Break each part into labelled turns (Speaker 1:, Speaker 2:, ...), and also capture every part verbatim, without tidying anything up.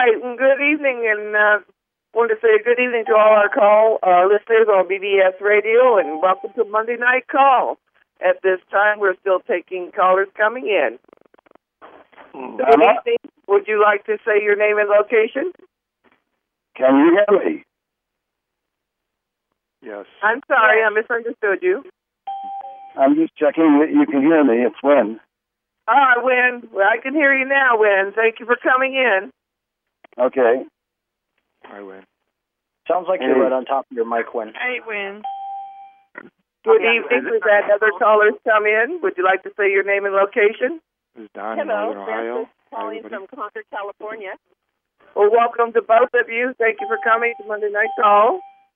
Speaker 1: right. And good evening, and uh, want to say good evening to all our call uh, listeners on B B S Radio, and welcome to Monday Night Call. At this time, we're still taking callers coming in. Good evening. Would you like to say your name and location?
Speaker 2: Can you hear me?
Speaker 3: Yes.
Speaker 1: I'm sorry, I misunderstood you.
Speaker 2: I'm just checking that you can hear me. It's Win.
Speaker 1: Ah, Win. Well, I can hear you now, Win. Thank you for coming in.
Speaker 2: Okay.
Speaker 3: Hi, Win.
Speaker 4: Sounds like
Speaker 2: Hey.
Speaker 4: you're right on top of your mic, Win.
Speaker 5: Hey, Win.
Speaker 1: Good evening. We've had other callers come in. Would you like to say your name and location?
Speaker 3: This is Don in
Speaker 6: Hello,
Speaker 3: Northern Ohio.
Speaker 6: Francis
Speaker 3: Hi,
Speaker 6: calling
Speaker 3: everybody.
Speaker 6: from Concord, California.
Speaker 1: Well, welcome to both of you. Thank you for coming to Monday Night Call.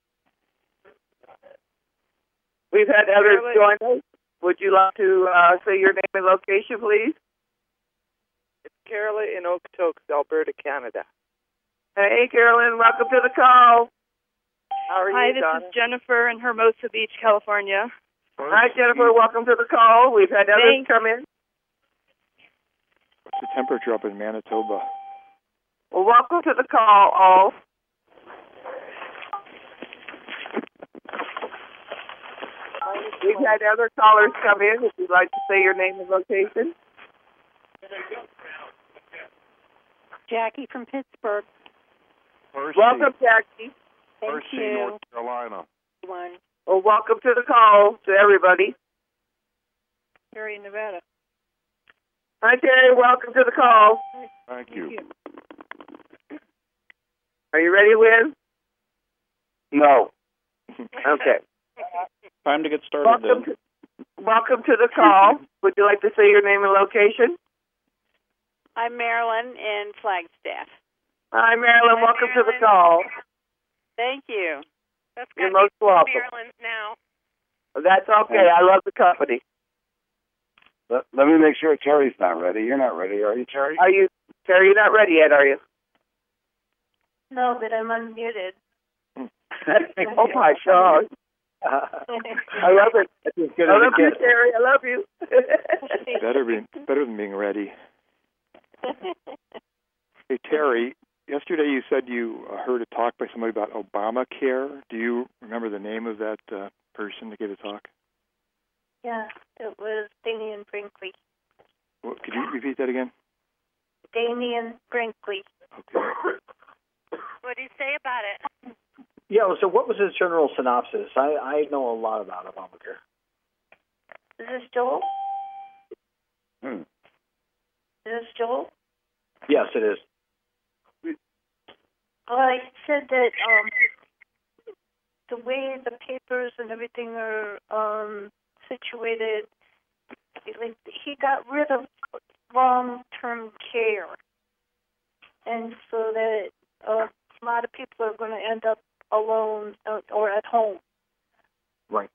Speaker 1: We've had others join us. Would you like to uh, say your name and location, please?
Speaker 7: It's Carolyn in Okotoks, Alberta, Canada.
Speaker 1: Hey, Carolyn. Welcome to the call.
Speaker 7: How are
Speaker 5: Hi,
Speaker 7: you,
Speaker 5: this
Speaker 7: Donna?
Speaker 5: is Jennifer in Hermosa Beach, California.
Speaker 1: Hi, Jennifer. Welcome to the call. We've had others
Speaker 5: Thanks.
Speaker 1: come in.
Speaker 3: What's the temperature up in Manitoba?
Speaker 1: Well, welcome to the call, all. We've had other callers come in. If you'd like to say your name and location.
Speaker 6: Jackie from Pittsburgh.
Speaker 8: Percy,
Speaker 1: Welcome, Jackie.
Speaker 6: Thank
Speaker 8: Percy,
Speaker 6: you.
Speaker 8: North Carolina.
Speaker 6: One.
Speaker 1: Well, welcome to the call to everybody.
Speaker 5: Terry, Nevada.
Speaker 1: Hi, Terry. Welcome to the call.
Speaker 8: Thank you.
Speaker 1: Are you ready, Win?
Speaker 2: No.
Speaker 1: Okay.
Speaker 4: Time to get started
Speaker 1: Welcome
Speaker 4: then.
Speaker 1: to, welcome to the call. Would you like to say your name and location?
Speaker 6: I'm Marilyn in Flagstaff.
Speaker 1: Hi, Marilyn.
Speaker 6: Hi,
Speaker 1: welcome to the
Speaker 6: Marilyn.
Speaker 1: call.
Speaker 6: Thank you. That's
Speaker 1: You're most welcome.
Speaker 6: Maryland's now.
Speaker 1: That's okay. I love the company.
Speaker 2: Let, let me make sure Terry's not ready. You're not ready, are you, Terry?
Speaker 1: Are you, Terry? You're not ready yet, are you?
Speaker 6: No, but I'm unmuted.
Speaker 1: Oh my gosh! I love it.
Speaker 4: That's as good
Speaker 1: I
Speaker 4: as
Speaker 1: love
Speaker 4: it
Speaker 1: you,
Speaker 4: gets.
Speaker 1: Terry. I love you.
Speaker 3: Better be better than being ready. Hey, Terry. Yesterday you said you uh, heard a talk by somebody about Obamacare. Do you remember the name of that uh, person that gave the talk?
Speaker 6: Yeah, it was Damian Brinkley.
Speaker 3: What, could you repeat that again?
Speaker 6: Damian Brinkley.
Speaker 3: Okay.
Speaker 6: What do you say about it?
Speaker 4: Yeah, so what was his general synopsis? I, I know a lot about Obamacare.
Speaker 6: Is this Joel?
Speaker 2: Hmm.
Speaker 6: Is this Joel?
Speaker 4: Yes, it is.
Speaker 6: Well, I said that um, the way the papers and everything are um, situated, like, he got rid of long-term care, and so that uh, a lot of people are going to end up alone uh, or at home.
Speaker 4: Right.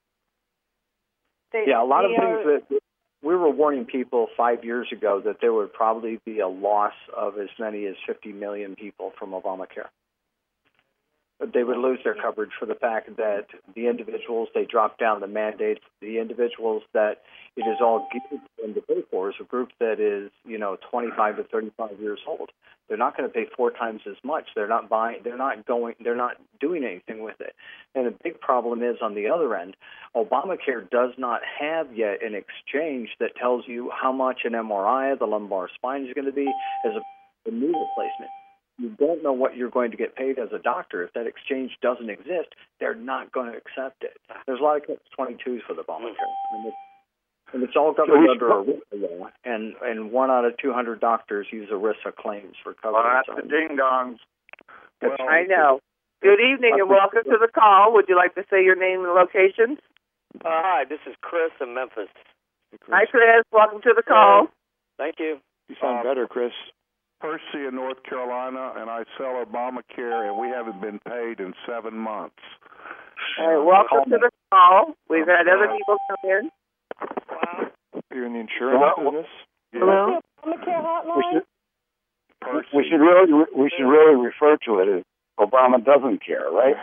Speaker 6: They,
Speaker 4: Yeah, a lot of
Speaker 6: they
Speaker 4: things
Speaker 6: are,
Speaker 4: that we were warning people five years ago that there would probably be a loss of as many as fifty million people from Obamacare. They would lose their coverage for the fact that the individuals, they dropped down the mandates, the individuals that it is all geared for them to pay for is a group that is, you know, twenty-five to thirty-five years old. They're not going to pay four times as much. They're not buying, they're not going, they're not doing anything with it. And the big problem is on the other end, Obamacare does not have yet an exchange that tells you how much an M R I, the lumbar spine is going to be as a, a knee replacement. You don't know what you're going to get paid as a doctor. If that exchange doesn't exist, they're not going to accept it. There's a lot of catch twenty-twos for the Obamacare. And it's, and it's all governed under ERISA law, and, and one out of two hundred doctors use ERISA claims for
Speaker 2: Well,
Speaker 4: coverage.
Speaker 2: that's the ding-dongs. Well,
Speaker 1: I know. Good evening and welcome to the call. Would you like to say your name and location?
Speaker 7: Uh, hi, this is Chris in Memphis.
Speaker 3: Hey, Chris.
Speaker 1: Hi, Chris. Welcome to the call.
Speaker 7: Thank you.
Speaker 3: You sound
Speaker 8: Uh,
Speaker 3: better, Chris.
Speaker 8: Percy in North Carolina, and I sell Obamacare, and we haven't been paid in seven months.
Speaker 1: All right, welcome to the call. We've had other people come in.
Speaker 3: You're in the insurance
Speaker 2: Well,
Speaker 3: business?
Speaker 1: Hello?
Speaker 6: Obamacare hotline?
Speaker 2: we should,
Speaker 8: Percy.
Speaker 2: we should really we should really refer to it as Obama doesn't care, right?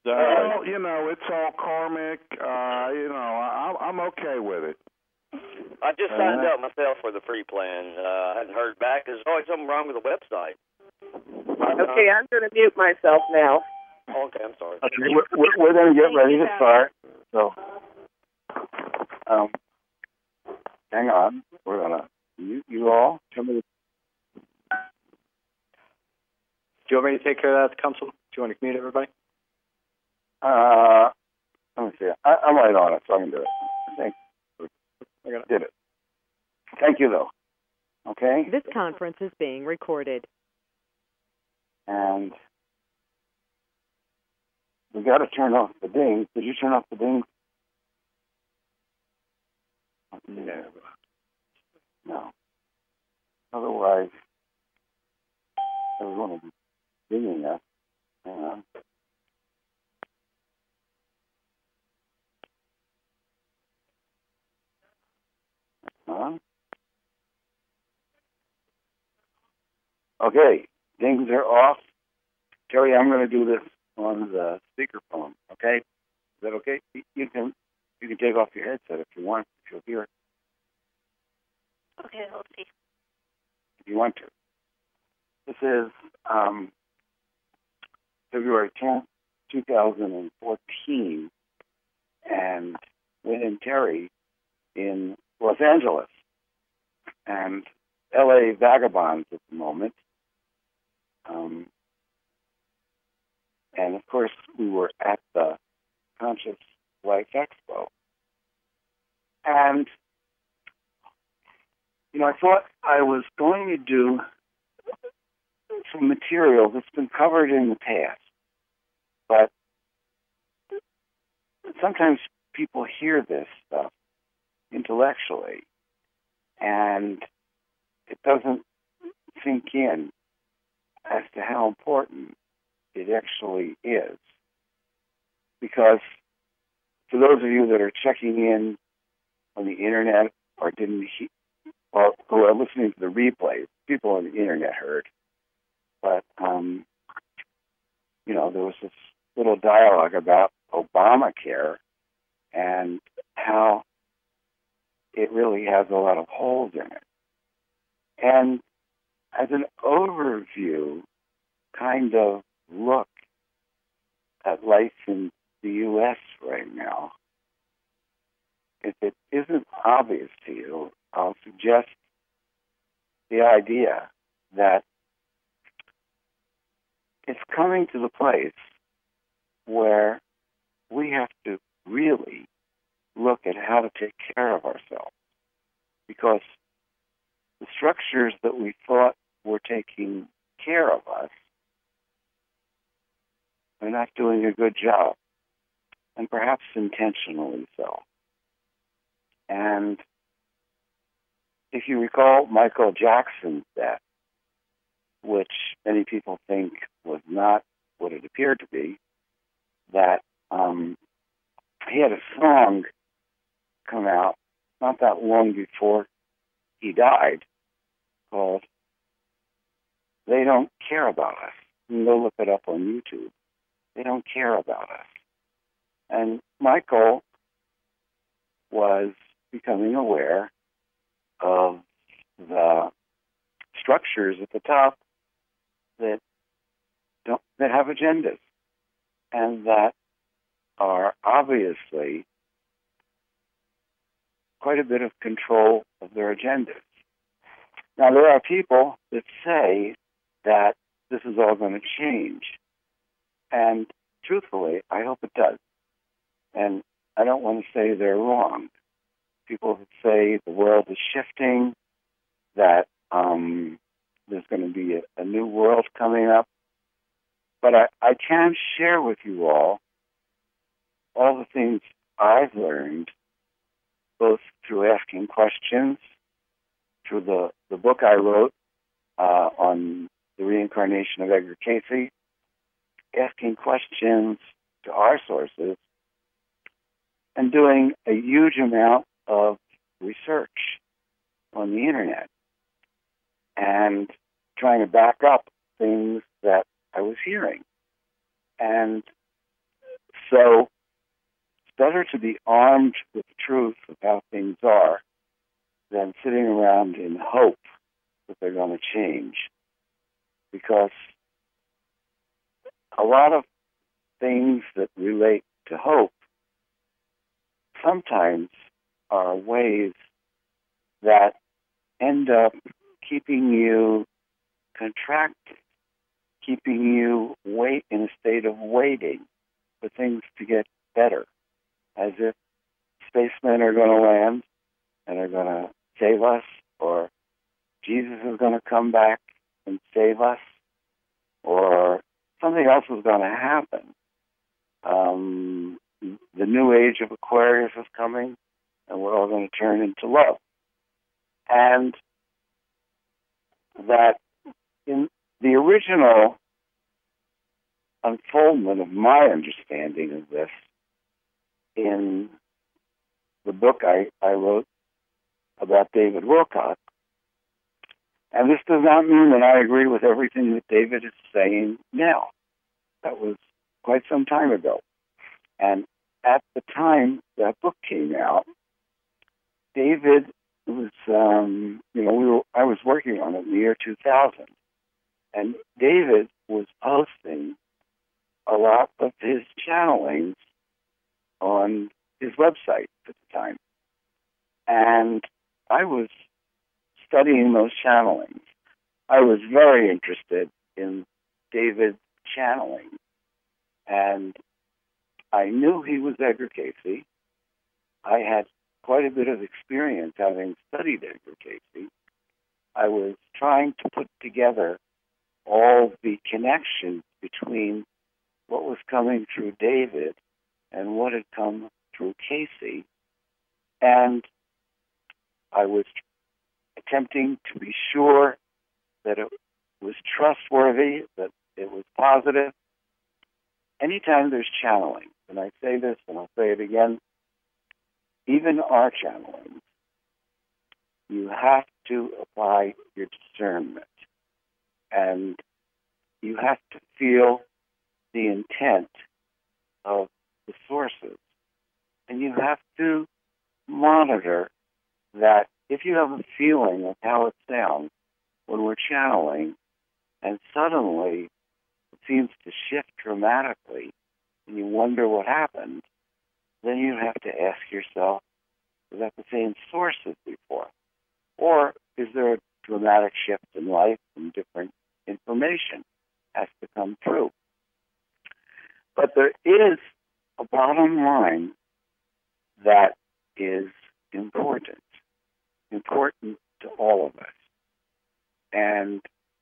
Speaker 8: Well, you know, it's all karmic. Uh, you know, I, I'm okay with it.
Speaker 9: I just signed
Speaker 2: Uh,
Speaker 9: up myself for the free plan. Uh, I hadn't heard back. There's always something wrong with the website.
Speaker 1: Okay, I'm going to mute myself now.
Speaker 9: Okay, I'm sorry.
Speaker 2: Okay, we're, we're, we're going to get ready to start. So, um, hang on. We're going to mute you all. Tell me.
Speaker 4: Do you want me to take care of that, Council? Do you want to mute everybody?
Speaker 2: Uh, let me see. I, I'm right on it, so I can do it. Thanks. I got it. Did it. Thank you, though. Okay?
Speaker 10: This conference is being recorded.
Speaker 2: And we got to turn off the ding. Did you turn off the ding? No. No. Otherwise, everyone will be dinging us. Hang on. Huh? Okay, dings are off. Terry, I'm going to do this on the speakerphone. Okay, is that okay? You can you can take off your headset if you want. If you'll hear it,
Speaker 6: Okay, let's see.
Speaker 2: if you want to. This is um, February tenth, two thousand fourteen, and Wynn and Terry in Los Angeles, and L A vagabonds at the moment. Um, and of course, we were at the Conscious Life Expo. And, you know, I thought I was going to do some material that's been covered in the past. But sometimes people hear this stuff intellectually, and it doesn't sink in as to how important it actually is. Because for those of you that are checking in on the internet or didn't he- or who are listening to the replays, people on the internet heard, but um, you know, there was this little dialogue about Obamacare and how it really has a lot of holes in it. And as an overview kind of look at life in the U S right now, if it isn't obvious to you, I'll suggest the idea that it's coming to the place where we have to really look at how to take care of ourselves, because the structures that we thought were taking care of us are not doing a good job, and perhaps intentionally so. And if you recall Michael Jackson's death, which many people think was not what it appeared to be, that um, he had a song come out not that long before he died called They Don't Care About Us. You can go look it up on YouTube. They don't care about us. And Michael was becoming aware of the structures at the top that don't that have agendas and that are obviously quite a bit of control of their agendas. Now, there are people that say that this is all going to change. And truthfully, I hope it does. And I don't want to say they're wrong. People that say the world is shifting, that um, there's going to be a, a new world coming up. But I, I can share with you all all the things I've learned, both through asking questions, through the, the book I wrote uh, on the reincarnation of Edgar Cayce, asking questions to our sources, and doing a huge amount of research on the internet and trying to back up things that I was hearing. And so it's better to be armed with the truth of how things are than sitting around in hope that they're going to change. Because a lot of things that relate to hope sometimes are ways that end up keeping you contracted, keeping you wait in a state of waiting for things to get better, as if spacemen are going to land and are going to save us, or Jesus is going to come back and save us, or something else is going to happen. Um, the new age of Aquarius is coming, and we're all going to turn into love. And that in the original unfoldment of my understanding of this, in the book I, I wrote about David Wilcock, and this does not mean that I agree with everything that David is saying now. That was quite some time ago. And at the time that book came out, David was, um, you know, we were, I was working on it in the year two thousand. And David was posting a lot of his channelings on his website at the time. And I was studying those channelings. I was very interested in David's channeling. And I knew he was Edgar Cayce. I had quite a bit of experience having studied Edgar Cayce. I was trying to put together all the connections between what was coming through David and what had come through Cayce. And I was attempting to be sure that it was trustworthy, that it was positive. Anytime there's channeling, and I say this and I'll say it again, even our channeling, you have to apply your discernment. And you have to feel the intent of the sources. And you have to monitor that if you have a feeling of how it sounds when we're channeling, and suddenly it seems to shift dramatically, and you wonder what happened, then you have to ask yourself, is that the same source as before? Or is there a dramatic shift in life and different information has to come through? But there is a bottom line that is important, important to all of us. And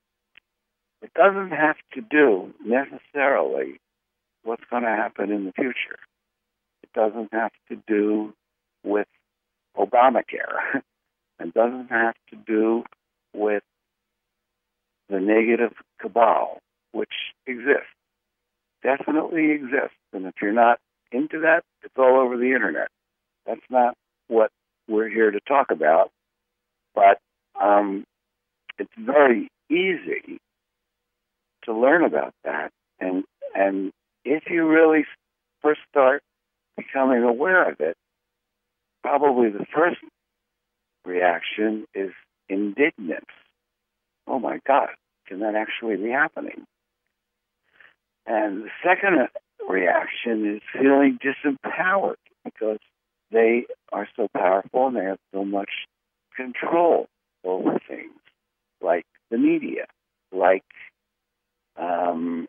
Speaker 2: it doesn't have to do necessarily what's going to happen in the future. It doesn't have to do with Obamacare. It doesn't have to do with the negative cabal, which exists, definitely exists. And if you're not into that, it's all over the internet. That's not what we're here to talk about. But um, it's very easy to learn about that. And, and if you really first start becoming aware of it, probably the first reaction is indignance. Oh my God, can that actually be happening? And the second reaction is feeling disempowered because they are so powerful and they have so much control over things, like the media, like um,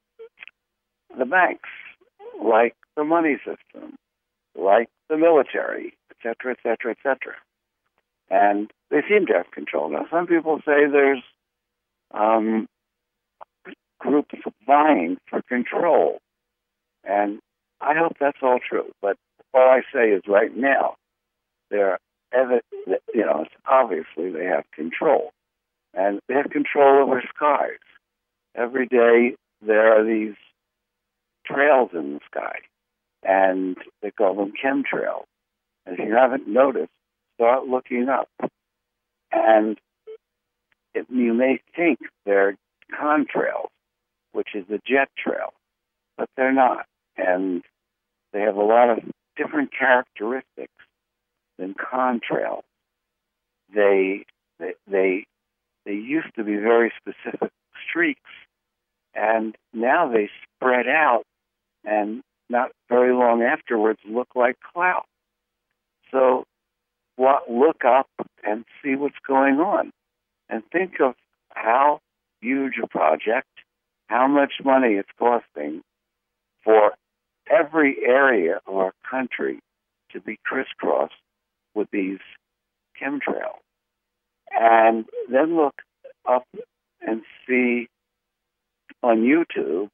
Speaker 2: the banks, like the money system, like the military, et cetera, et cetera, et cetera. And they seem to have control. Now, some people say there's um, groups vying for control. And I hope that's all true. But all I say is right now, they're, you know, it's obviously they have control. And they have control over skies. Every day there are these trails in the sky. And they call them chemtrails. And if you haven't noticed, start looking up. And it, you may think they're contrails, which is a jet trail, but they're not. And they have a lot of different characteristics than contrails. they they they, they used to be very specific streaks, and now they spread out, and not very long afterwards look like clouds. So, what, look up and see what's going on, and think of how huge a project, how much money it's costing for every area of our country to be crisscrossed with these chemtrails. And then look up and see on YouTube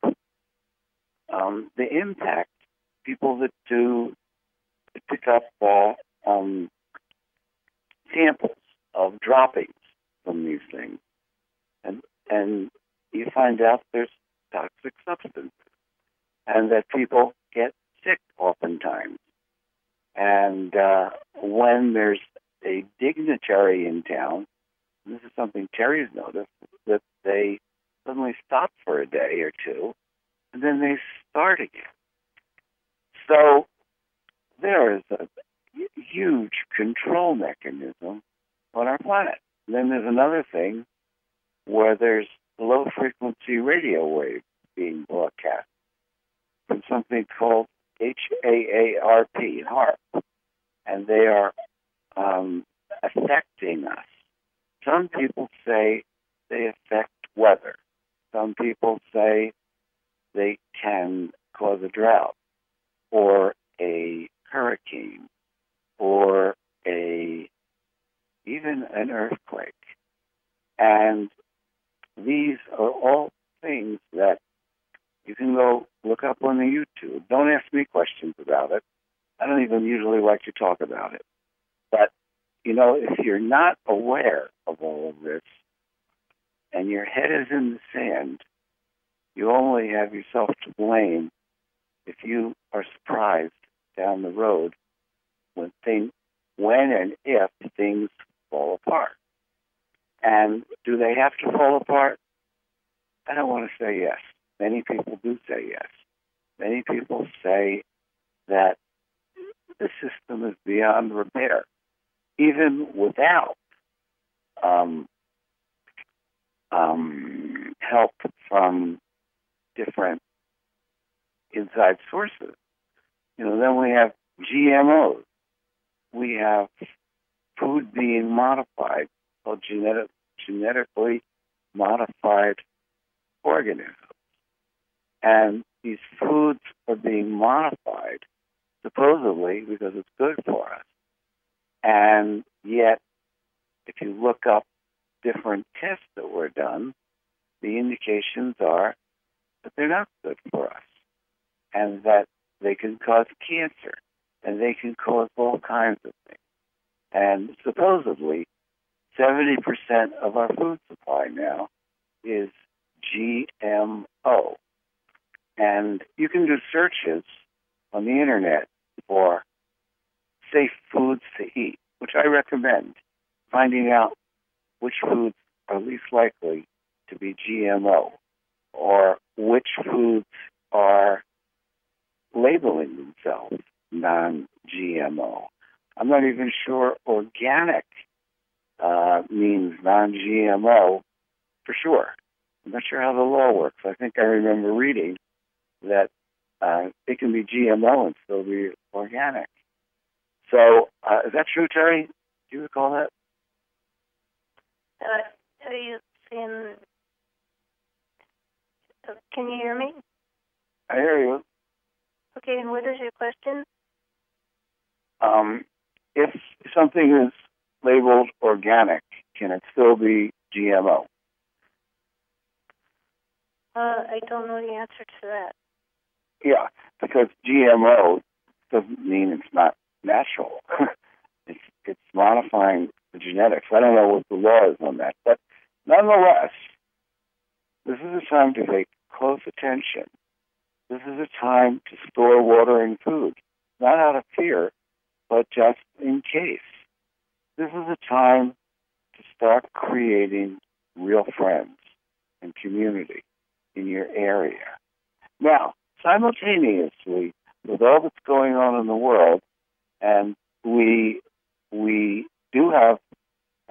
Speaker 2: um, the impact. People that do that pick up uh, um, samples of droppings from these things, and and you find out there's toxic substances, and that people get sick oftentimes. And uh, when there's a dignitary in town, and this is something Terry's noticed, that they suddenly stop for a day or two, and then they start again. So there is a huge control mechanism on our planet. And then there's another thing where there's low-frequency radio waves being broadcast from something called H A A R P, HAARP, and they are um, affecting us. Some people say they affect weather. Some people say they can cause a drought or a hurricane or a even an earthquake. And these are all things that you can go look up on the YouTube. Don't ask me questions about it. I don't even usually like to talk about it. But, you know, if you're not aware of all of this and your head is in the sand, you only have yourself to blame if you are surprised down the road when things, when and if things fall apart. And do they have to fall apart? I don't want to say yes. Many people do say yes. Many people say that the system is beyond repair, even without um, um, help from different inside sources. You know, then we have G M Os. We have food being modified, called genetic, genetically modified organisms. And these foods are being modified, supposedly, because it's good for us. And yet, if you look up different tests that were done, the indications are that they're not good for us, and that they can cause cancer, and they can cause all kinds of things. And supposedly, seventy percent of our food supply now is G M O. And you can do searches on the internet for safe foods to eat, which I recommend, finding out which foods are least likely to be G M O, or which foods are labeling themselves non-G M O. I'm not even sure organic uh, means non-G M O for sure. I'm not sure how the law works. I think I remember reading that uh, it can be G M O and still be organic. So uh, is that true, Terry? Do you recall that?
Speaker 6: Uh, are you saying, uh, can you hear me?
Speaker 2: I hear you.
Speaker 6: Okay, and what is your question?
Speaker 2: Um, if something is labeled organic, can it still be G M O?
Speaker 6: Uh, I don't know the answer to that.
Speaker 2: Yeah, because G M O doesn't mean it's not natural. it's it's modifying the genetics. I don't know what the law is on that, but nonetheless, this is a time to pay close attention. This is a time to store water and food, not out of fear, but just in case. This is a time to start creating real friends and community in your area. Now, simultaneously, with all that's going on in the world, and we we do have a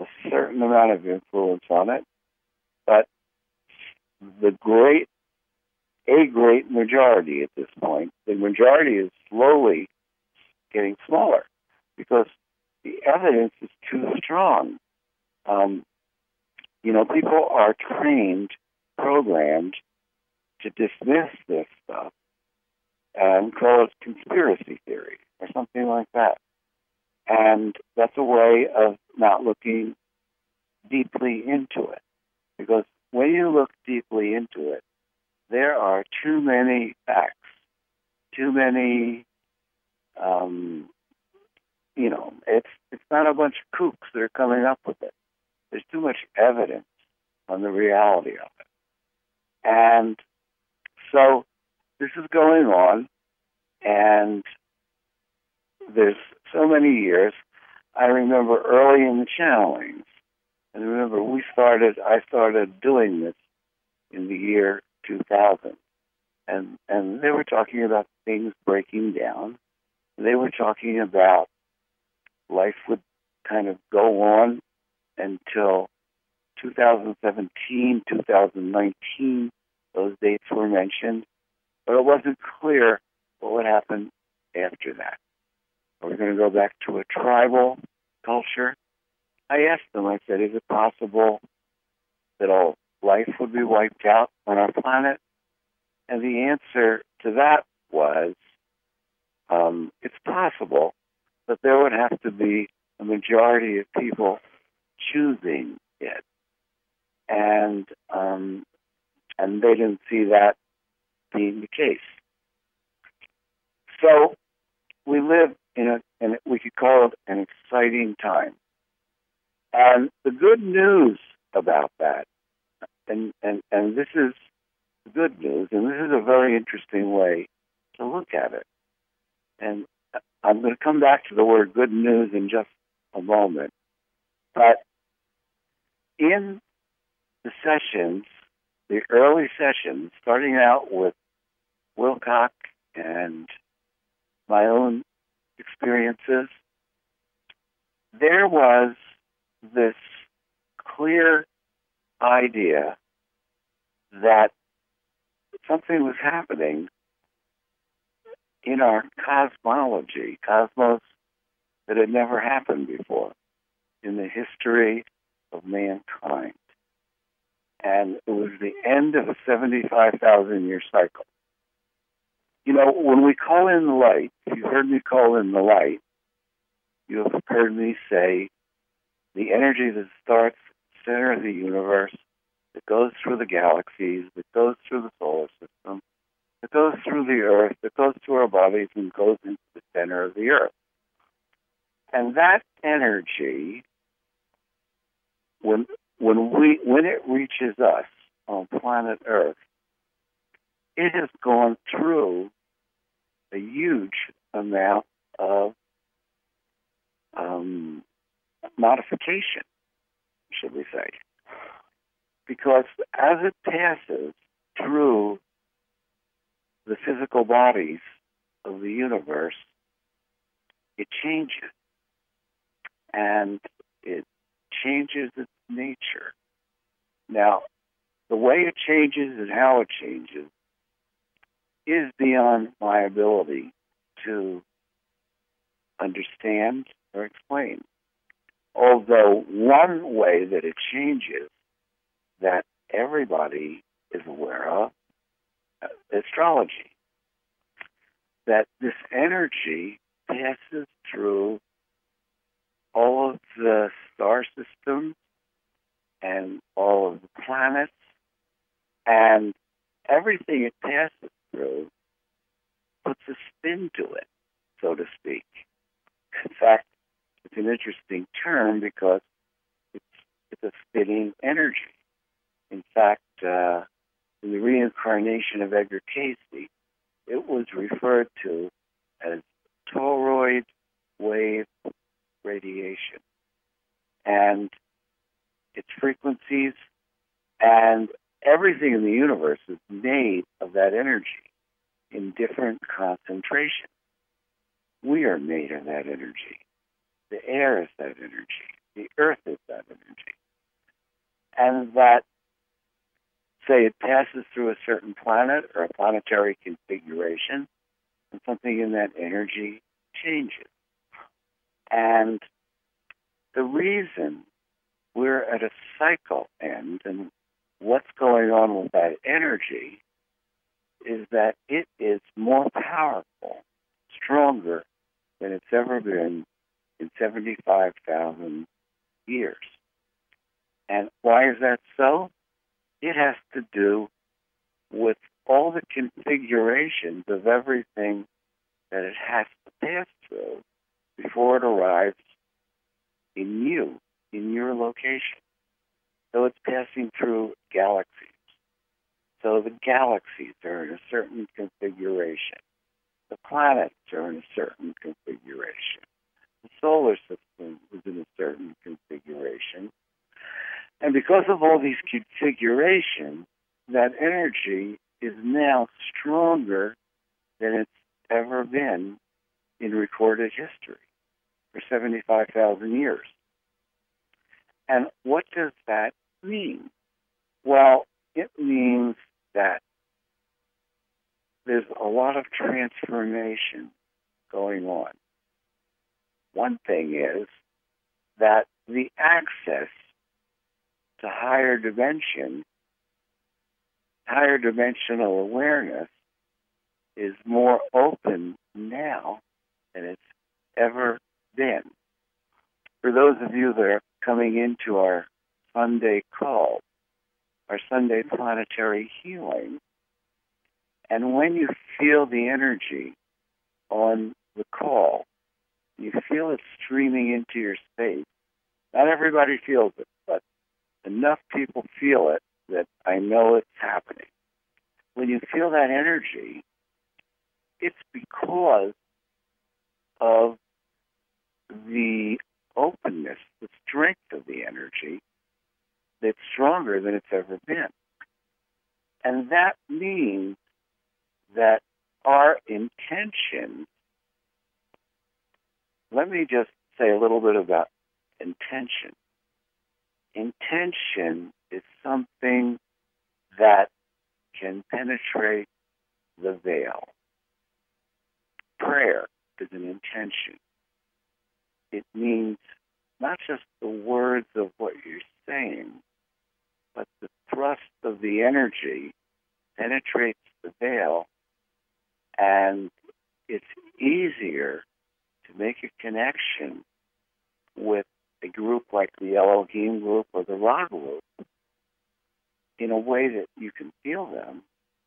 Speaker 2: certain amount of influence on it, but the great, a great majority at this point, the majority is slowly getting smaller because the evidence is too strong. Um, you know, people are trained, programmed to dismiss this stuff and call it conspiracy theory or something like that. And that's a way of not looking deeply into it. Because when you look deeply into it, there are too many facts, too many, um, you know, it's it's not a bunch of kooks that are coming up with it. There's too much evidence on the reality of it. And so this is going on, and there's so many years. I remember early in the channelings, and remember we started, I started doing this in the year two thousand. And, and they were talking about things breaking down. They were talking about life would kind of go on until two thousand seventeen, two thousand nineteen. Those dates were mentioned, but it wasn't clear what would happen after that. Are we going to go back to a tribal culture? I asked them, I said, is it possible that all life would be wiped out on our planet? And the answer to that was, um, it's possible, but there would have to be a majority of people choosing it. And um, and they didn't see that being the case. So we live in a, and we could call it an exciting time. And the good news about that, and, and, and this is the good news, and this is a very interesting way to look at it. And I'm going to come back to the word good news in just a moment. But in the sessions, the early sessions, starting out with Wilcock and my own experiences, there was this clear idea that something was happening in our cosmology, cosmos, that had never happened before in the history of mankind. And it was the end of a seventy-five thousand year cycle. You know, when we call in the light, if you heard me call in the light, you have heard me say the energy that starts at the center of the universe, that goes through the galaxies, that goes through the solar system, that goes through the earth, that goes through our bodies and goes into the center of the earth. And that energy, when when we when it reaches us on planet Earth, it has gone through a huge amount of um, modification, should we say. Because as it passes through the physical bodies of the universe, it changes. And it changes its nature. Now, the way it changes and how it changes is beyond my ability to understand or explain. Although one way that it changes that everybody is aware of, uh, astrology. That this energy passes through all of the star systems and all of the planets, and everything it passes through puts a spin to it, so to speak. In fact, it's an interesting term because it's, it's a spinning energy. In fact, uh, in the reincarnation of Edgar Cayce, it was referred to as toroid wave radiation. And its frequencies and everything in the universe is made of that energy in different concentrations. We are made of that energy. The air is that energy. The Earth is that energy. And that, say, it passes through a certain planet or a planetary configuration, and something in that energy changes. And the reason we're at a cycle end and what's going on with that energy is that it is more powerful, stronger than it's ever been in seventy-five thousand years. And why is that so? It has to do with all the configurations of everything that it has to pass through before it arrives in you, in your location. So it's passing through galaxies. So the galaxies are in a certain configuration. The planets are in a certain configuration. The solar system is in a certain configuration. And because of all these configurations, that energy is now stronger than it's ever been in recorded history for seventy-five thousand years. And what does that mean? Well, it means that there's a lot of transformation going on. One thing is that the access to higher dimension, higher dimensional awareness is more open now than it's ever been. For those of you that are coming into our Sunday call, our Sunday planetary healing, and when you feel the energy on the call, you feel it streaming into your space. Not everybody feels it, but enough people feel it that I know it's happening. When you feel that energy, it's because of the openness, the strength of the energy that's stronger than it's ever been. And that means that our intention, let me just say a little bit about intention. Intention is something that can penetrate the veil. Prayer is an intention. It means not just the words of what you're saying, but the thrust of the energy penetrates the veil, and it's easier to make a connection with a group like the Elohim group or the Ra group in a way that you can feel them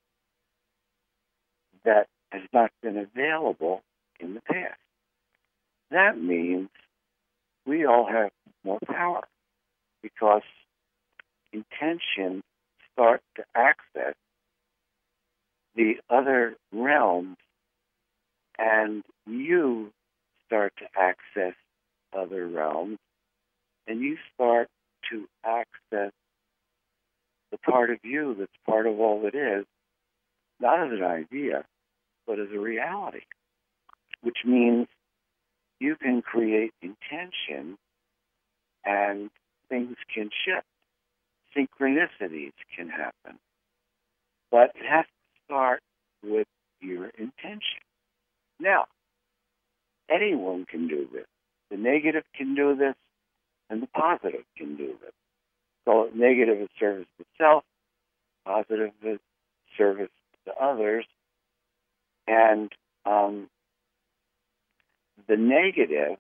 Speaker 2: that has not been available in the past. That means we all have more power because intentions start to access the other realms, and you start to access other realms, and you start to access the part of you that's part of all that is, not as an idea, but as a reality, which means you can create intention and things can shift. Synchronicities can happen. But it has to start with your intention. Now, anyone can do this. The negative can do this, and the positive can do this. So negative is service to self, positive is service to others, and um, the negative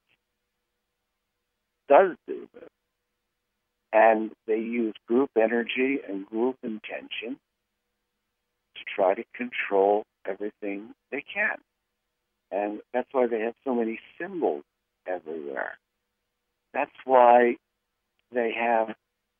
Speaker 2: does do this. And they use group energy and group intention to try to control everything they can. And that's why they have so many symbols everywhere. That's why they have,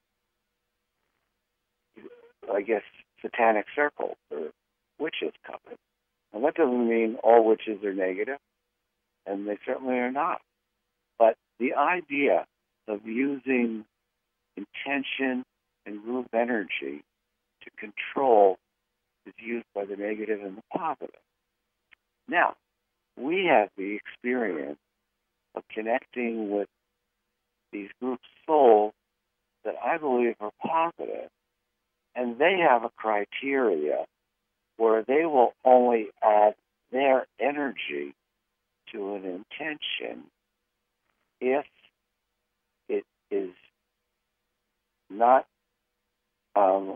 Speaker 2: I guess, satanic circles or witches coming. And that doesn't mean all witches are negative, and they certainly are not. But the idea of using intention and group energy to control is used by the negative and the positive. Now, we have the experience of connecting with these group souls that I believe are positive, and they have a criteria where they will only add their energy to an intention if it is not, um,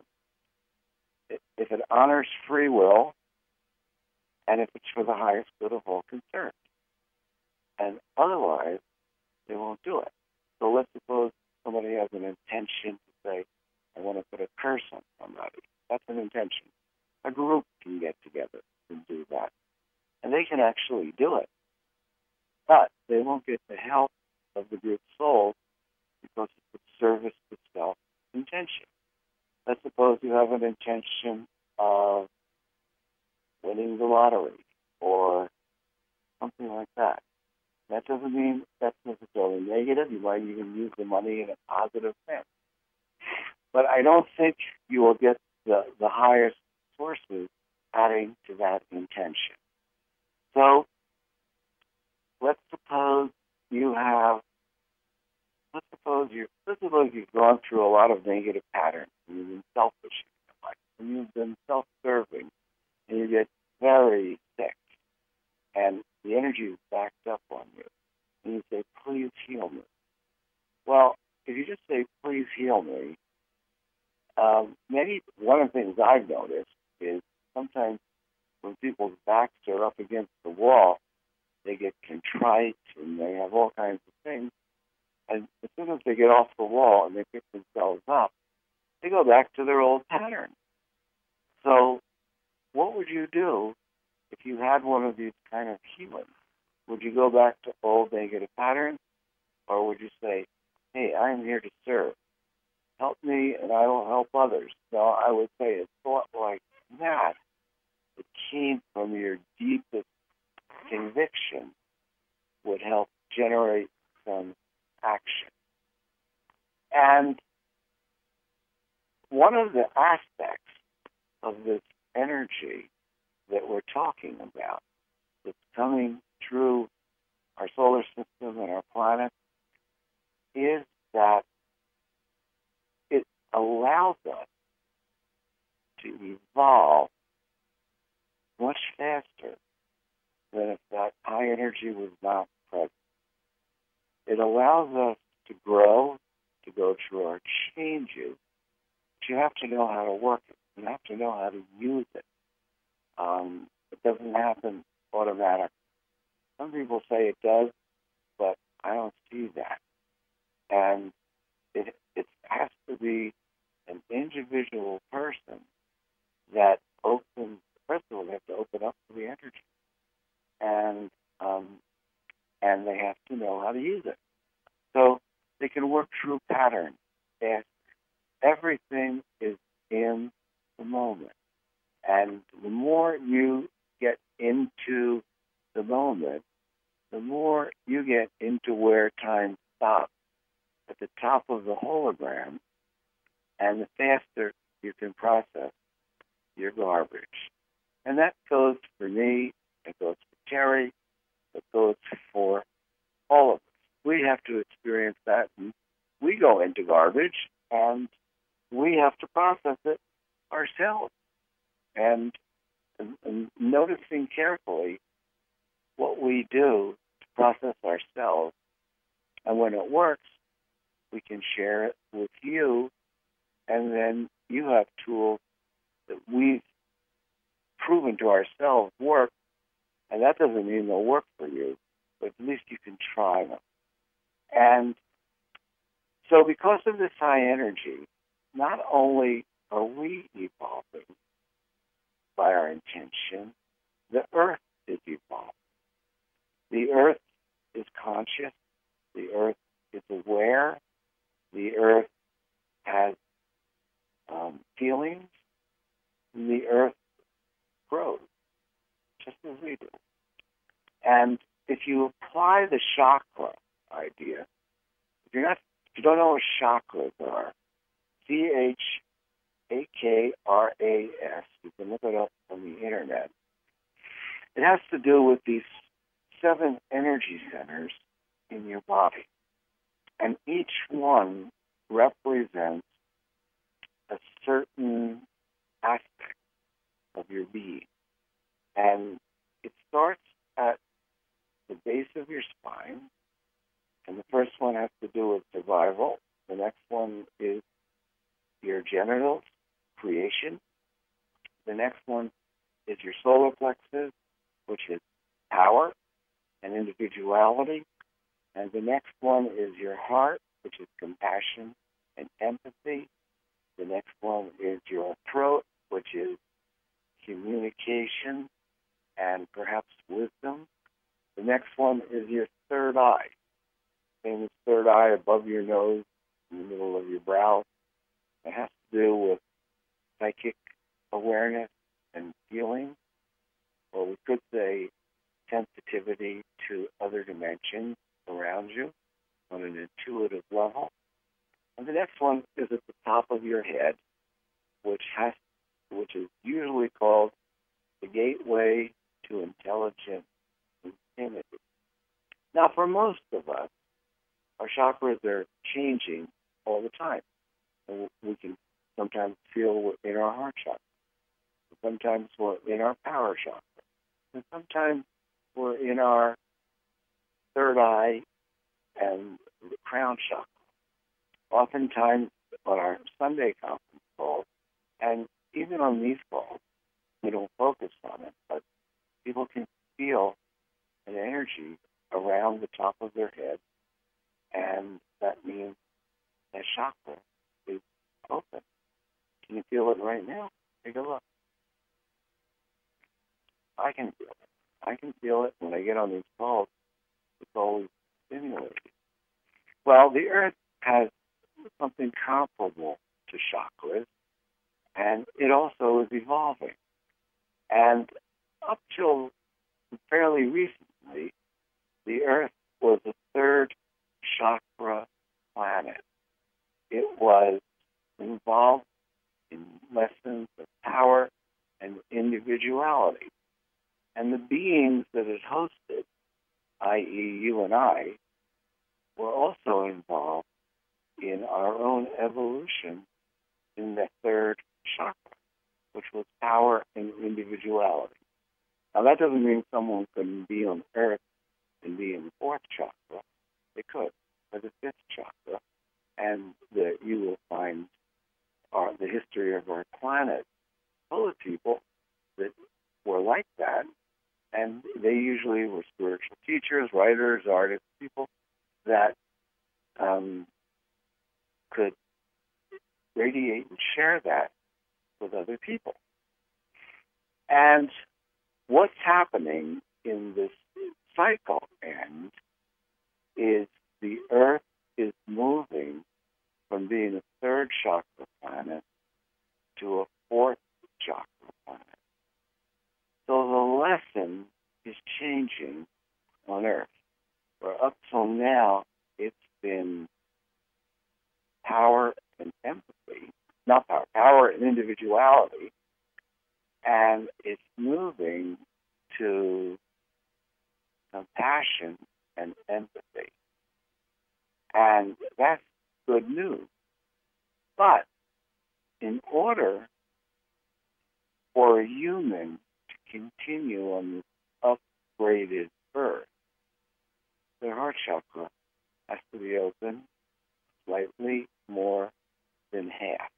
Speaker 2: if it honors free will, and if it's for the highest good of all concerned. And otherwise, they won't do it. So let's suppose somebody has an intention to say, I want to put a curse on somebody. That's an intention. A group can get together and do that. And they can actually do it. But they won't get the help of the group soul because it's a service to self-intention. Let's suppose you have an intention of winning the lottery or something like that. That doesn't mean that's necessarily negative. You might even use the money in a positive sense. But I don't think you will get the, the highest sources adding to that intention. So let's suppose you have, let's suppose you let's suppose you've gone through a lot of negative patterns and you've been selfish in your life, and you've been self-serving, and you get very sick, and the energy is backed up on you, and you say, please heal me. Well, if you just say, please heal me, um, maybe one of the things I've noticed is sometimes when people's backs are up against the wall, they get contrite and they have all kinds of things. And as soon as they get off the wall and they pick themselves up, they go back to their old pattern. So what would you do if you had one of these kind of healings? Would you go back to old negative patterns? Or would you say, hey, I'm here to serve. Help me and I will help others. So I would say a thought like that, it came from your deepest conviction, would help generate some action. And one of the aspects of this energy that we're talking about that's coming through our solar system and our planet is that it allows us to evolve much faster than if that high energy was not present. It allows us to grow, to go through our changes, but you have to know how to work it. You have to know how to use it. Um, it doesn't happen automatically. Some people say it does, but I don't see that. And it, it has to be an individual person that opens, first of all, they have to open up to the energy. And um, and they have to know how to use it. So they can work through patterns. And everything is in the moment. And the more you get into the moment, the more you get into where time stops at the top of the hologram, and the faster you can process your garbage. And that goes for me, it goes for Terry, it goes for all of us. We have to experience that, and we go into garbage, and we have to process it ourselves. And, and, and noticing carefully what we do to process ourselves, and when it works, we can share it with you, and then you have tools that we've proven to ourselves work, and that doesn't mean they'll work for you, but at least you can try them. And so because of this high energy, not only are we evolving by our intention, the earth is evolving. The earth is conscious. The earth is aware. The earth has um, feelings. And the earth grows, just as we do. And if you apply the chakra idea, if you're not, if you don't know what chakras are, C H A K R A S, you can look it up on the internet. It has to do with these seven energy centers in your body. And each one represents a certain aspect of your being. And it starts at the base of your spine. And the first one has to do with survival. The next one is your genitals, creation. The next one is your solar plexus, which is power and individuality. And the next one is your heart, which is compassion and empathy. The next one is your throat, which is communication and perhaps wisdom. The next one is your third eye. Famous third eye above your nose, in the middle of your brow. It has to do with psychic awareness and feeling, or we could say sensitivity to other dimensions around you on an intuitive level. And the next one is at the top of your head, which has, which is usually called the gateway to intelligent infinity. Now, for most of us, our chakras are changing all the time. And we can sometimes feel we're in our heart chakra. Sometimes we're in our power chakra. And sometimes we're in our third eye and the crown chakra. Oftentimes on our Sunday conference calls, and even on these calls, we don't focus on it, but people can feel an energy around the top of their head, and that means that chakra is open. Can you feel it right now? Take a look. I can feel it. I can feel it when I get on these calls. It's always stimulating. Well, the Earth has something comparable to chakras, and it also is evolving. And up till fairly recently, the Earth was a third chakra planet. It was involved in lessons of power and individuality. And the beings that it hosted, that is you and I, were also involved in our own evolution in the third chakra, which was power and individuality. Now, that doesn't mean someone couldn't be on Earth and be in the fourth chakra. They could, or the fifth chakra. And the, you will find our, the history of our planet full of people that were like that. And they usually were spiritual teachers, writers, artists, people that um, could radiate and share that with other people. And what's happening in this cycle end is the Earth is moving from being a third chakra planet to a fourth chakra planet. So the lesson is changing on Earth. Where up till now, it's been power and empathy, not power, power and individuality, and it's moving to compassion and empathy. And that's good news. But in order for a human to continue on this upgraded Earth, their heart chakra has to be open slightly more than half.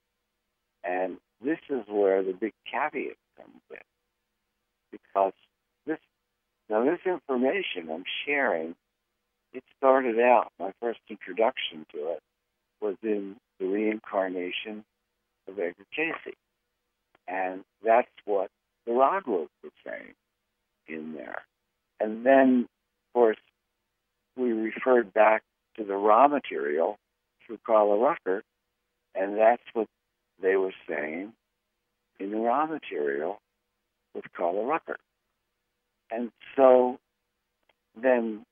Speaker 2: And this is where the big caveat comes in. Because this, now this information I'm sharing, it started out, my first introduction to it was in the reincarnation of Edgar Cayce. And that's what the Raglos were saying in there. And then, of course, we referred back to the raw material through Carla Rucker, and that's what they were saying in the raw material with Carla Rucker. And so then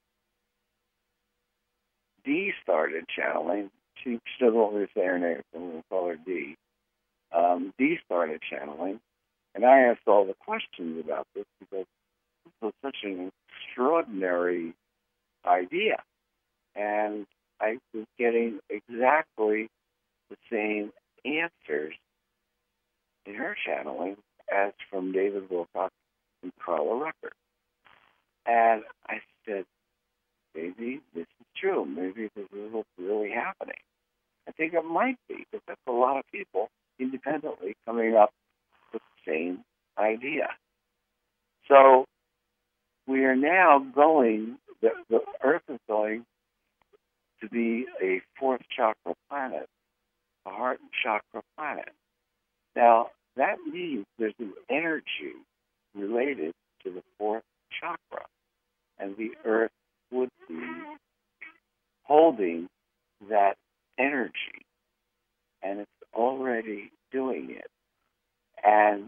Speaker 2: Dee started channeling. She, she doesn't want me to say her name, so I'm going to call her Dee. Um, Dee started channeling, and I asked all the questions about this because this was such an extraordinary idea. And I was getting exactly the same answers in her channeling as from David Wilcock and Carla Rucker. And I said, maybe this is true. Maybe this is what's really happening. I think it might be, because that's a lot of people independently coming up with the same idea. So we are now going, the, the Earth is going to be a fourth chakra planet, a heart chakra planet. Now, that means there's an energy related to the fourth chakra, and the Earth would be holding that energy, and it's already doing it. And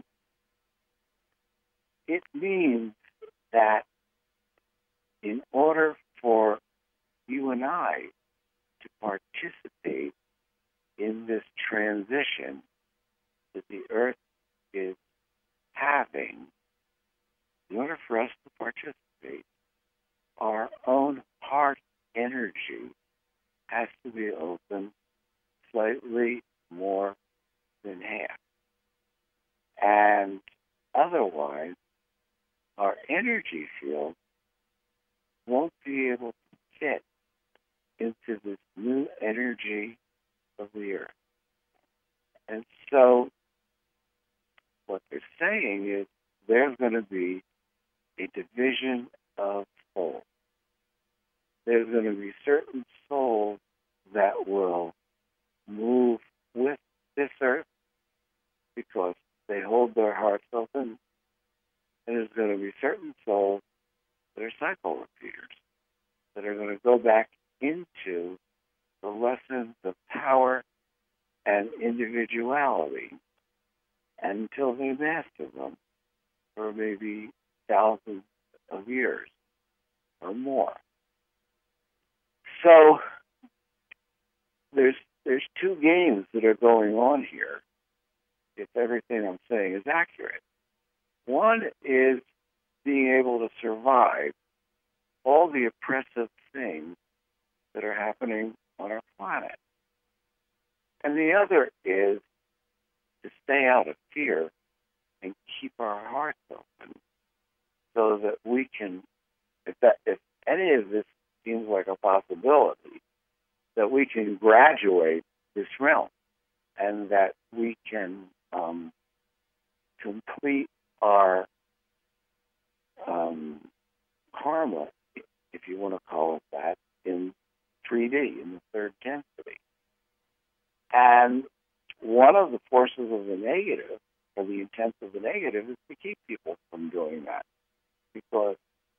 Speaker 2: it means that in order for you and I to participate in this transition that the Earth is having, in order for us to participate, our own heart energy has to be open slightly more than half. And otherwise, our energy field won't be able to fit into this new energy of the Earth. And so what they're saying is there's going to be a division of souls. There's going to be certain souls that will move with this Earth because they hold their hearts open. And there's going to be certain souls that are cycle repeaters, that are going to go back into the lessons of power and individuality until they master them for maybe thousands of years or more. So there's there's two games that are going on here, if everything I'm saying is accurate. One is being able to survive all the oppressive things that are happening on our planet. And the other is to stay out of fear and keep our hearts open so that we can, if that, if any of this seems like a possibility, that we can graduate this realm and that we can um, complete our um, karma, if you want to call it that, in three D, in the third density. And one of the forces of the negative, or the intent of the negative, is to keep people from doing that, because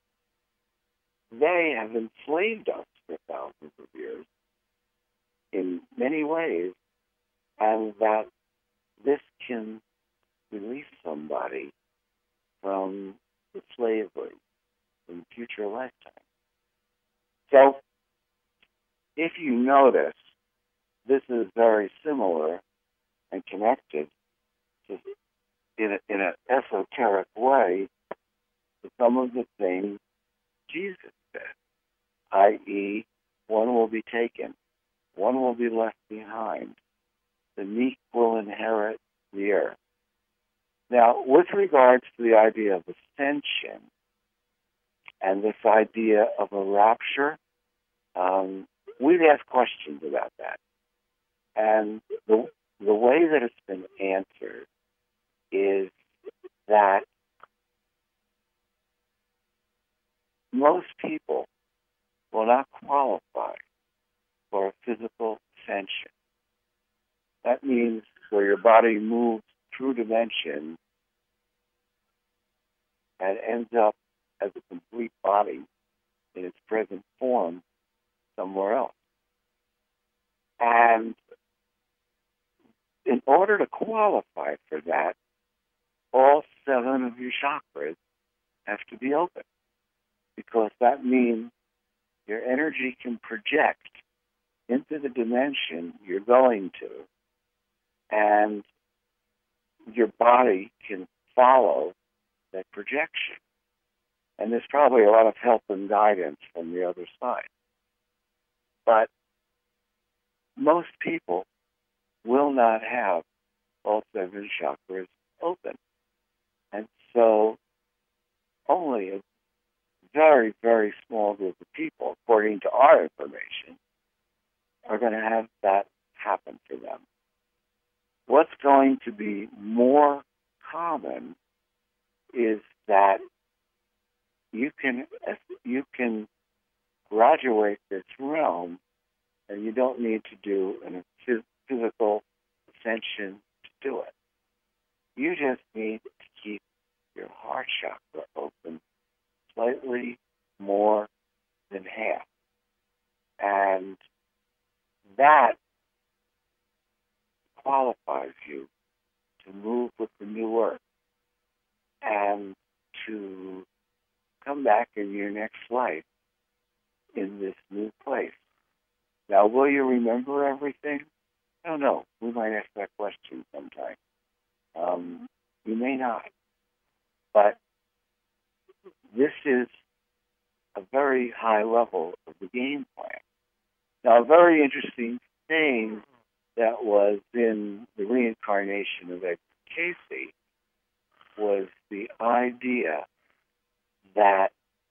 Speaker 2: they have enslaved us for thousands of years in many ways, and that this can release somebody from the slavery in future lifetimes. So, if you notice, this is very similar and connected to, in a, in an esoteric way, to some of the things Jesus said, that is, one will be taken, one will be left behind, the meek will inherit the earth. Now, with regards to the idea of ascension and this idea of a rapture, um, we've asked questions about that. And the, the way that it's been answered is that most people will not qualify for a physical ascension. That means where your body moves through dimension and ends up as a complete body in its present form somewhere else. And in order to qualify for that, all seven of your chakras have to be open, because that means your energy can project into the dimension you're going to, and your body can follow that projection. And there's probably a lot of help and guidance from the other side. But most people will not have all seven chakras open. And so only a very, very small group of people, according to our information, are going to have that happen for them. What's going to be more common is that you can you can graduate this realm, and you don't need to do a physical ascension to do it. You just need to keep your heart chakra open slightly more than half. And that qualifies you to move with the new earth and to come back in your next life in this new place. Now, will you remember everything? I don't know. We might ask that question sometime. Um, you may not. But this is a very high level of the game plan. Now, a very interesting thing that was in the reincarnation of Edgar Cayce was the idea that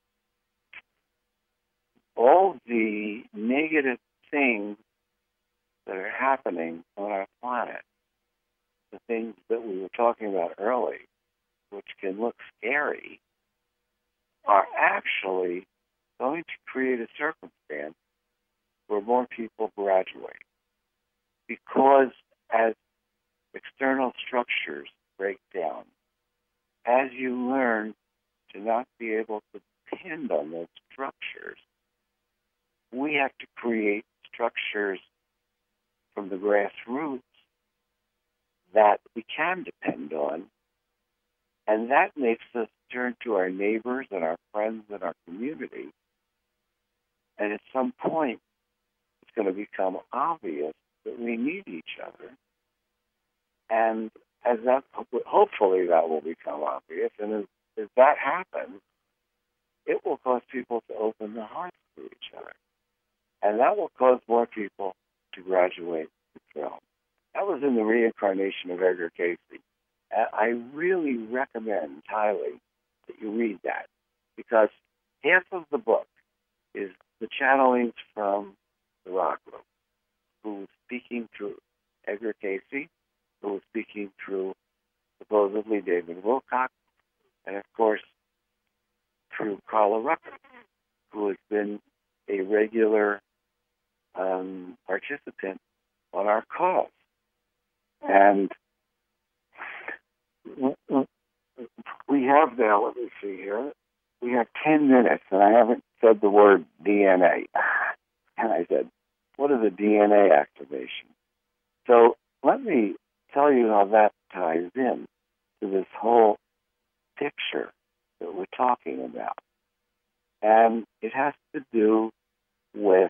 Speaker 2: all the negative things that are happening on our planet, the things that we were talking about early, which can look scary, are actually going to create a circumstance where more people graduate. Because as external structures break down, as you learn to not be able to depend on those structures, we have to create structures from the grassroots that we can depend on, and that makes us turn to our neighbors and our friends and our community. And at some point, it's going to become obvious that we need each other. And as that, hopefully that will become obvious. And as, as that happens, it will cause people to open their hearts to each other. And that will cause more people to graduate the film. That was in the reincarnation of Edgar Cayce. I really recommend highly that you read that, because half of the book is the channelings from the rock group, who was speaking through Edgar Cayce, who was speaking through supposedly David Wilcock, and of course through Carla Rucker, who has been a regular um, participant on our calls. And we have now, let me see here, we have ten minutes, and I haven't said the word D N A. And I said, what is a D N A activation? So let me tell you how that ties in to this whole picture that we're talking about. And it has to do with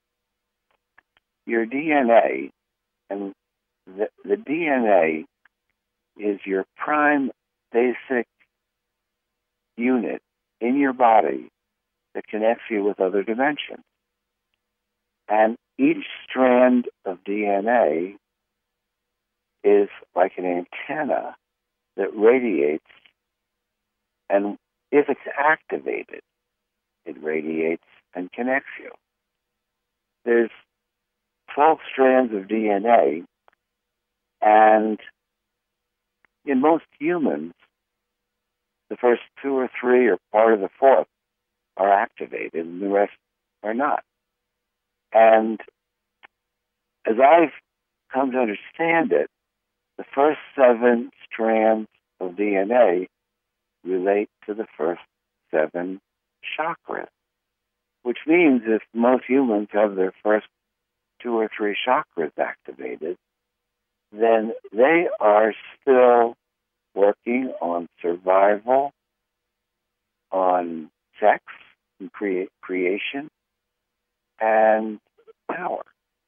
Speaker 2: your D N A, and the, the D N A is your prime basic unit in your body that connects you with other dimensions. And each strand of D N A is like an antenna that radiates, and if it's activated, it radiates and connects you. There's twelve strands of D N A, and in most humans, the first two or three or part of the fourth are activated, and the rest are not. And as I've come to understand it, the first seven strands of D N A relate to the first seven chakras, which means if most humans have their first two or three chakras activated, then they are still working on survival, on sex and crea- creation, and power.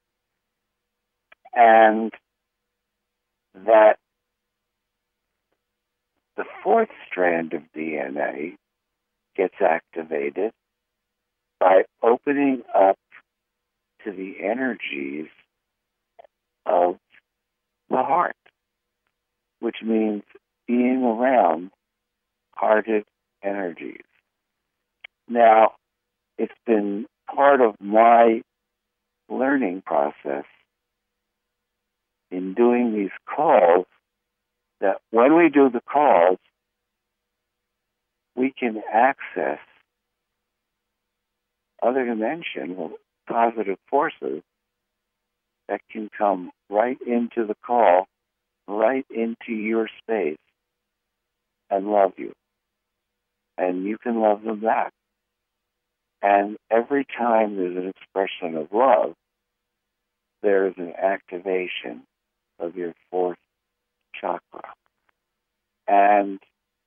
Speaker 2: And that the fourth strand of D N A gets activated by opening up to the energies of the heart, which means being around hearted energies. Now, it's been part of my learning process in doing these calls that when we do the calls, we can access other dimension, positive forces that can come right into the call, right into your space, and love you. And you can love them back. And every time there's an expression of love, there is an activation of your fourth chakra. And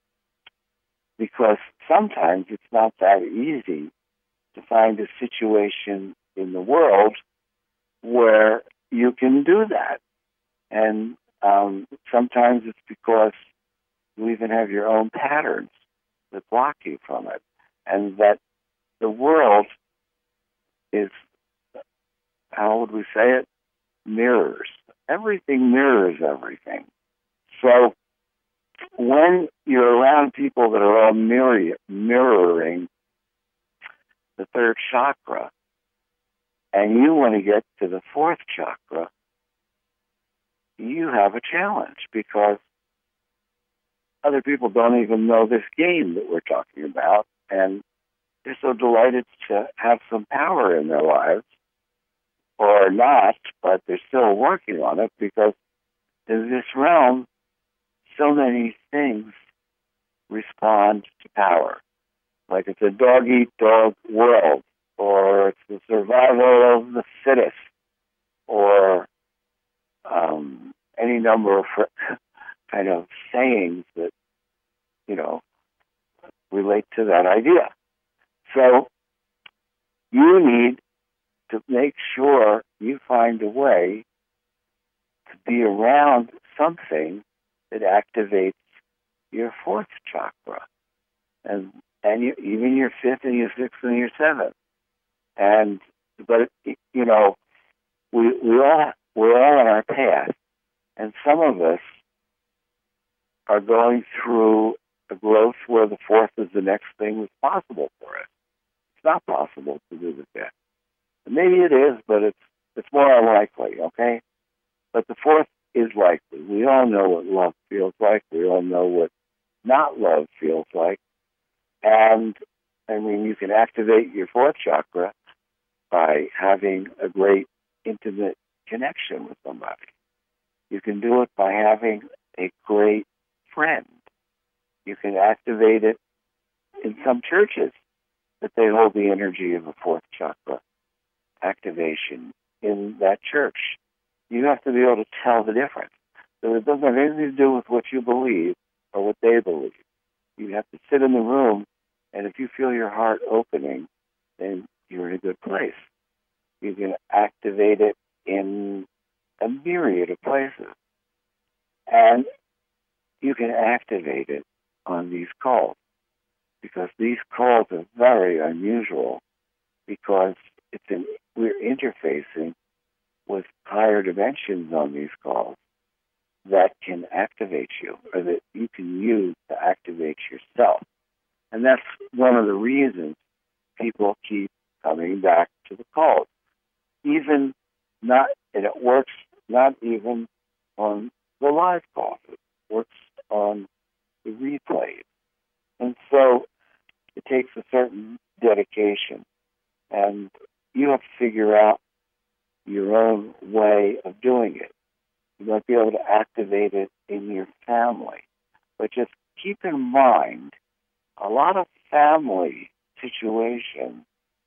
Speaker 2: because sometimes it's not that easy to find a situation in the world where you can do that. And um, sometimes it's because you even have your own patterns that block you from it. And that the world is, how would we say it? Mirrors. Everything mirrors everything. So when you're around people that are all mirror, mirroring the third chakra, and you want to get to the fourth chakra, you have a challenge because other people don't even know this game that we're talking about, and they're so delighted to have some power in their lives, or not, but they're still working on it because in this realm, so many things respond to power. Like it's a dog-eat-dog world, or it's the survival of the fittest, or um, any number of kind of sayings that, you know, relate to that idea. So you need to make sure you find a way to be around something that activates your fourth chakra, and and you, even your fifth and your sixth and your seventh. And but you know, we we all we're all on our path, and some of us are going through a growth where the fourth is the next thing that's possible for us. It's not possible to do the fifth. Maybe it is, but it's it's more unlikely. Okay, but the fourth is likely. We all know what love feels like. We all know what not love feels like. And, I mean, you can activate your fourth chakra by having a great intimate connection with somebody. You can do it by having a great friend. You can activate it in some churches that they hold the energy of a fourth chakra activation in that church. You have to be able to tell the difference. So it doesn't have anything to do with what you believe or what they believe. You have to sit in the room, and if you feel your heart opening, then you're in a good place. You can activate it in a myriad of places. And you can activate it on these calls, because these calls are very unusual, because it's an, we're interfacing with higher dimensions on these calls that can activate you, or that you can use to activate yourself. And that's one of the reasons people keep coming back to the calls. Even not, and it works not even on the live calls. It works on the replays. And so it takes a certain dedication, and you have to figure out your own way of doing it. You might be able to activate it in your family. But just keep in mind, a lot of family situations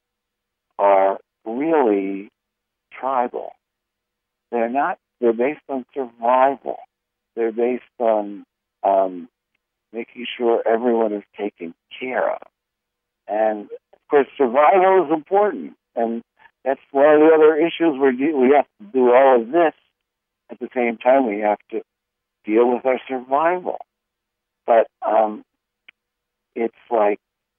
Speaker 2: are really tribal. They're not, they're based on survival. They're based on um, making sure everyone is taken care of. And, of course, survival is important. And that's one of the other issues we're de- we have to do all of this. At the same time, we have to deal with our survival. But um, it's like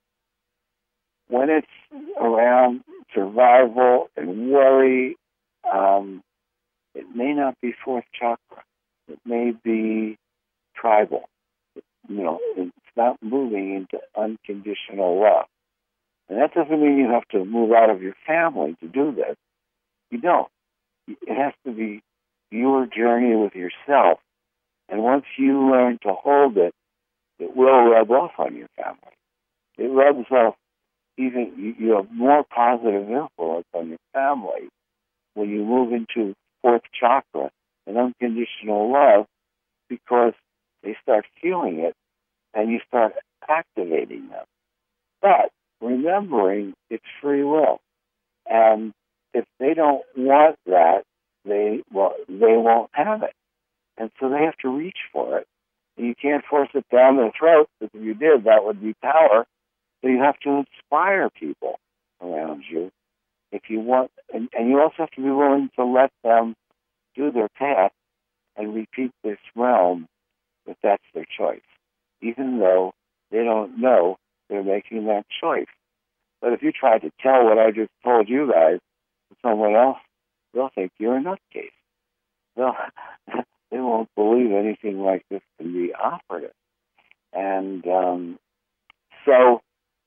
Speaker 2: when it's around survival and worry, um, it may not be fourth chakra. It may be tribal. You know, it's not moving into unconditional love. And that doesn't mean you have to move out of your family to do this. You don't. It has to be your journey with yourself. And once you learn to hold it, it will rub off on your family. It rubs off even, you, you have more positive influence on your family when you move into fourth chakra and unconditional love, because they start feeling it and you start activating them. But remembering it's free will. And if they don't want that, they well, they won't have it. And so they have to reach for it. And you can't force it down their throat, because if you did, that would be power. So you have to inspire people around you. If you want, and, and you also have to be willing to let them do their path and repeat this realm if that's their choice, even though they don't know they're making that choice. But if you try to tell what I just told you guys to someone else, they'll think you're a nutcase. They'll, they won't believe anything like this can be operative. And um, so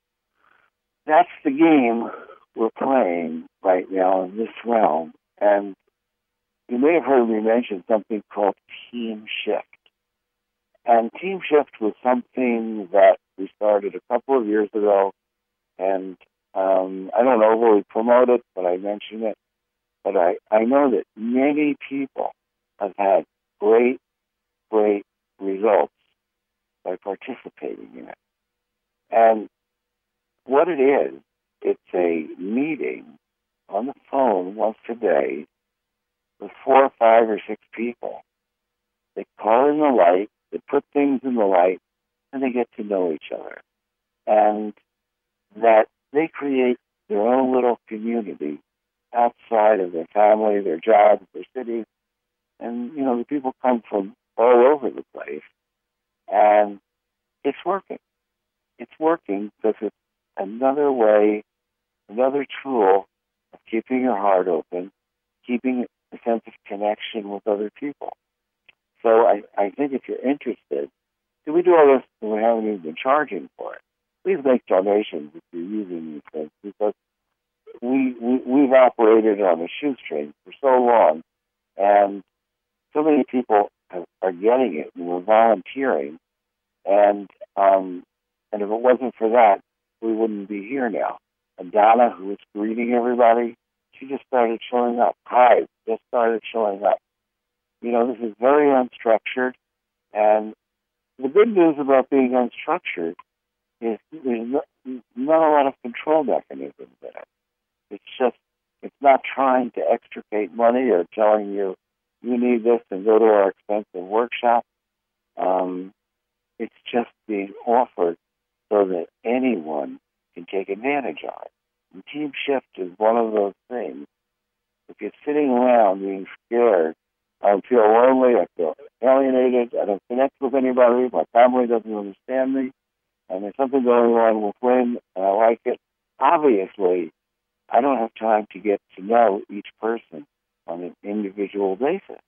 Speaker 2: that's the game we're playing right now in this realm. And you may have heard me mention something called Team Shift. And Team Shift was something that we started a couple of years ago. And um, I don't overly promote it, but I mention it. But I, I know that many people have had great, great results by participating in it. And what it is, it's a meeting on the phone once a day with four or five or six people. They call in the light, they put things in the light, and they get to know each other. And that they create their own little community outside of their family, their jobs, their cities. And, you know, the people come from all over the place. And it's working. It's working because it's another way, another tool of keeping your heart open, keeping a sense of connection with other people. So I, I think if you're interested, do we do all this and we haven't even been charging for it? Please make donations if you're using these things, because we, we, we've operated on a shoestring for so long, and so many people have, are getting it, and we're volunteering. And um, and if it wasn't for that, we wouldn't be here now. And Donna, who was greeting everybody, she just started showing up. Hi, just started showing up. You know, this is very unstructured. And the good news about being unstructured is there's not, not a lot of control mechanisms in it. It's just, it's not trying to extricate money or telling you, you need this and go to our expensive workshop. Um, it's just being offered so that anyone can take advantage of it. And Team Shift is one of those things. If you're sitting around being scared, I feel lonely, I feel alienated, I don't connect with anybody, my family doesn't understand me, and there's something going on with Wynn, and I like it. Obviously, I don't have time to get to know each person on an individual basis.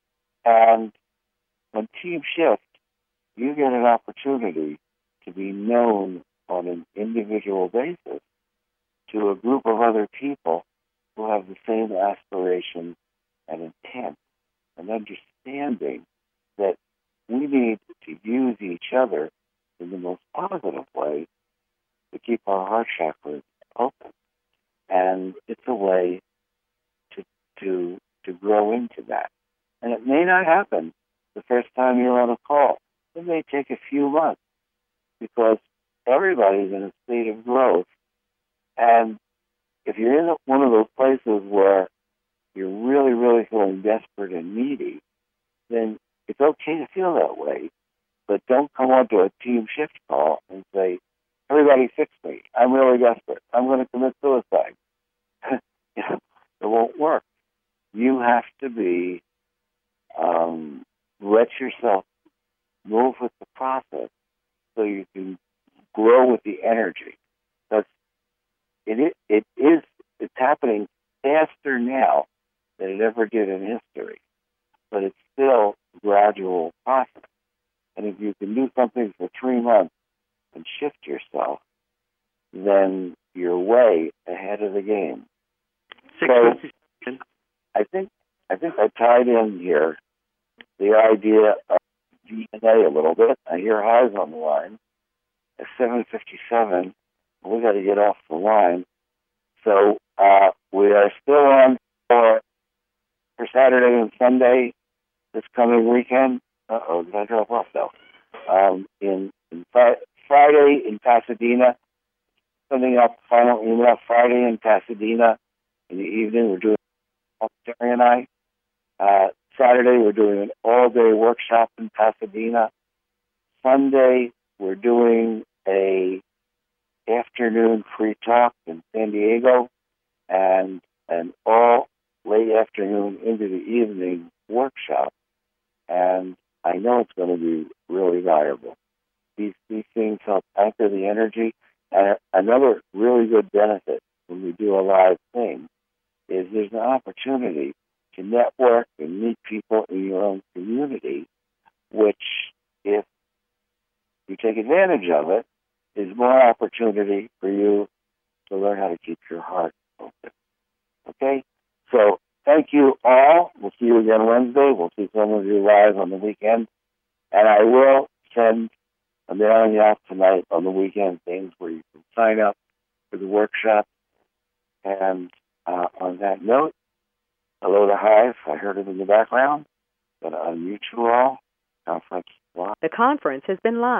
Speaker 2: And on Team Shift, you get an opportunity to be known on an individual basis to a group of other people who have the same aspirations and intent and understanding that we need to use each other in the most positive way to keep our heart chakras open. And it's a way to to to grow into that. And it may not happen the first time you're on a call. It may take a few months because everybody's in a state of growth. And if you're in one of those places where you're really, really feeling desperate and needy, then it's okay to feel that way. But don't come onto a Team Shift call and say, everybody fix me. I'm really desperate. I'm going to commit suicide. You know, it won't work. You have to be, um, let yourself move with the process so you can grow with the energy. Because it, it is, it's happening faster now than it ever did in history. but it's still a gradual process. And if you can do something for three months and shift yourself, then you're way ahead of the game. So I think I think I tied in here the idea of D N A a little bit. I hear Highs on the line at seven fifty-seven. We got to get off the line. So uh, we are still on for for Saturday and Sunday this coming weekend. Uh oh, did I drop off though? Um, in, in fri- Friday in Pasadena, sending out the final email. Friday in Pasadena in the evening, we're doing Terry and I. Uh, Saturday, we're doing an all-day workshop in Pasadena. Sunday, we're doing a afternoon free talk in San Diego, and an all late afternoon into the evening workshop. And I know it's going to be really valuable. These these things help anchor the energy. And another really good benefit when we do a live thing is there's an opportunity to network and meet people in your own community, which, if you take advantage of it, is more opportunity for you to learn how to keep your heart open. Okay? So thank you all. We'll see you again Wednesday. We'll see some of you live on the weekend. And I will send a mailing out tonight on the weekend things where you can sign up for the workshop. And uh, on that note, hello to Hive. I heard it in the background. But unmute you all. Conference live.
Speaker 10: The conference has been live.